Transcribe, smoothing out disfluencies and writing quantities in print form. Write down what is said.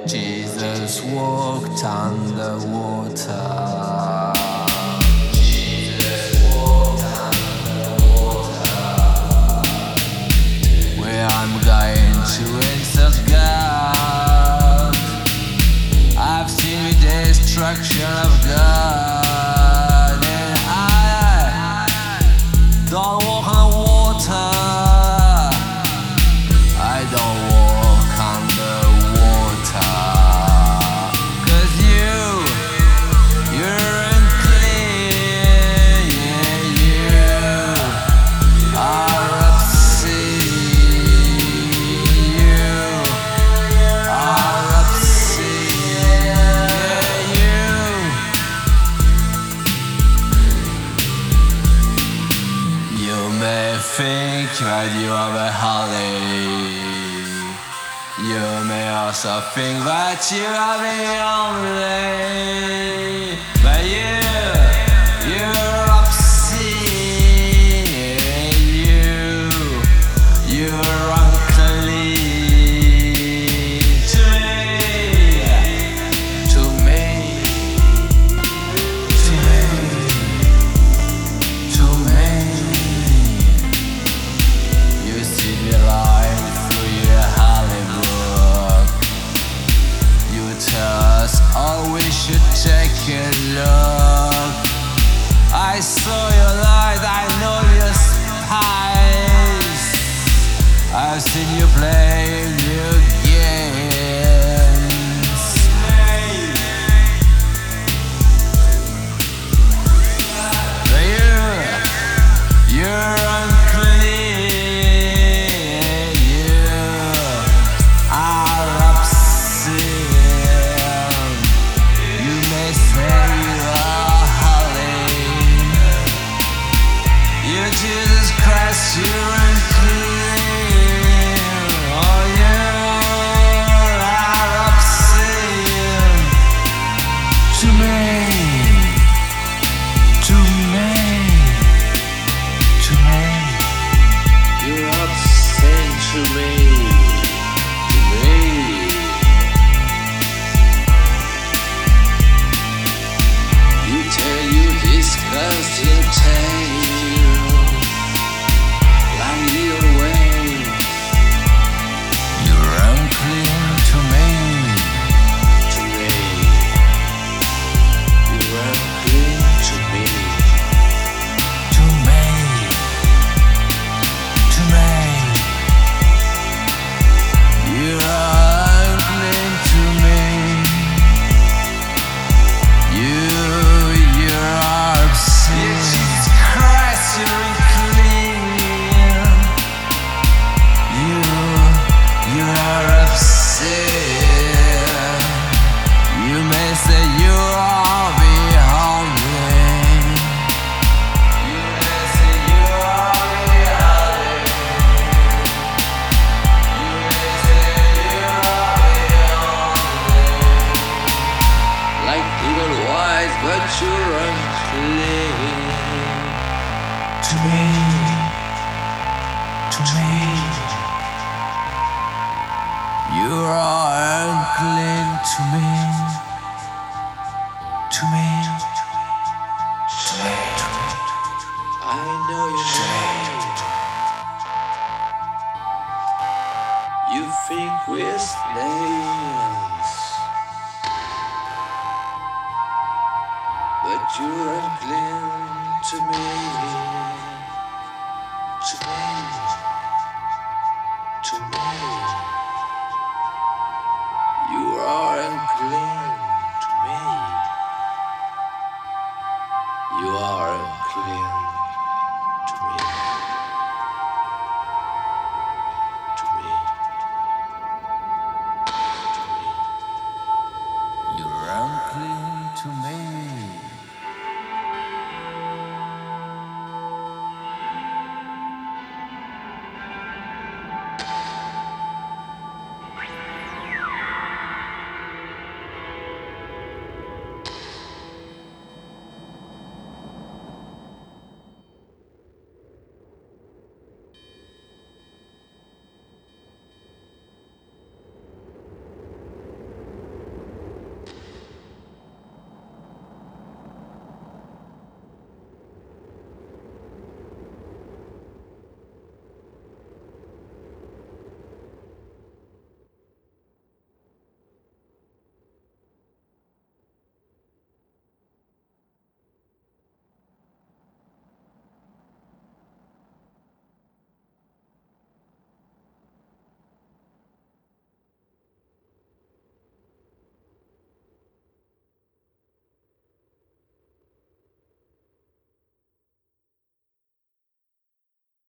Jesus walked on the water. Where I'm going to enter God. I've seen the destruction of God, and I don't walk on the water. I don't walk on the water. 'Cause you're unclean. Yeah, you are obscene. You are obscene. Yeah, you may think that you are very holy. You may also think that you are the only. But you're obscene. You're unclean to me, to me, to me, to me. You see the light through your Hollywood. You tell us all we should take a look. I saw your light, I know your spies. I've seen you play new games. But you're unclean. You are obscene. You may say you are holy. You Jesus Christ, you're unclean. Oh, you are obscene to me, to me, to me. You're obscene to me, to me. You tell you disgusting tale, like little way. You're unclean to me, to me. You're unclean to me, to me, to me. You're unclean to me. You're obscene. Jesus Christ, you're unclean. You are obscene. You may say you are the only. You may say you are the only. You may say you are the only. Like little wise, but you're unclean to me, to me. You are unclean to me, to me, to me. I know your name. You think we're slaves, but you're unclean to me, to me.